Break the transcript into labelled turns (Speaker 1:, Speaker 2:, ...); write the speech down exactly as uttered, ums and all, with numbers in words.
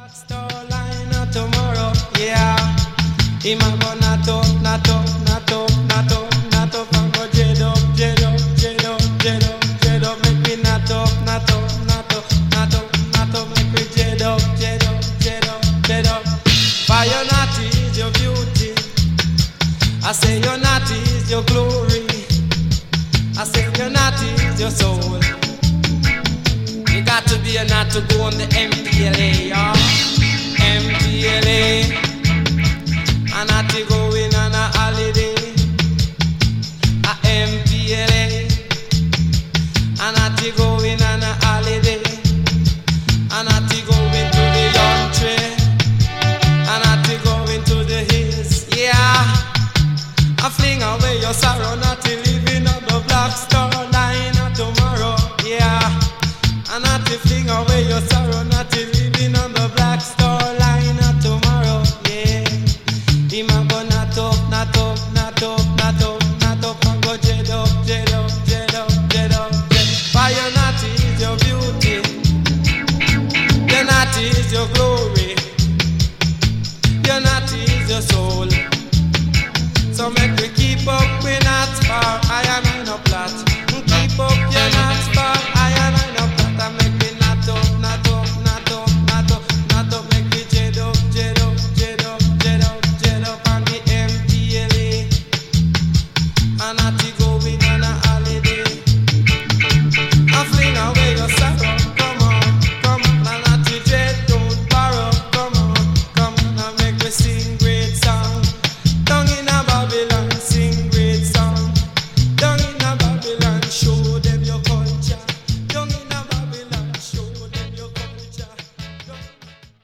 Speaker 1: Store line of tomorrow, yeah. Him a go not up, not up, not up, not up, not up, and go jet up, jet up, jet up, jet up, jet up. Make me not up, not up, not up, not up, not up. Make me jet up, jet up, jet up, jet up. For your naughty is your beauty. I say your naughty is your glory. I say your naughty is your soul. You got to be a not to go on the M P L A, y'all. M P L A. And not to go in on a holiday. A M P L A. And not to go in on a holiday. And not to go into the country. And not to go into the hills. Yeah. I fling away your sorrow, not to living on the Black Star Line of tomorrow. Yeah. And not to fling away your sorrow, not to living on the Black Star Line of tomorrow. Yeah. Him a go not up, not up, not up, not up, not up, and go jet up, jet up, jet up, jet up, jet. For your naughty is your beauty. Your naughty is your glory.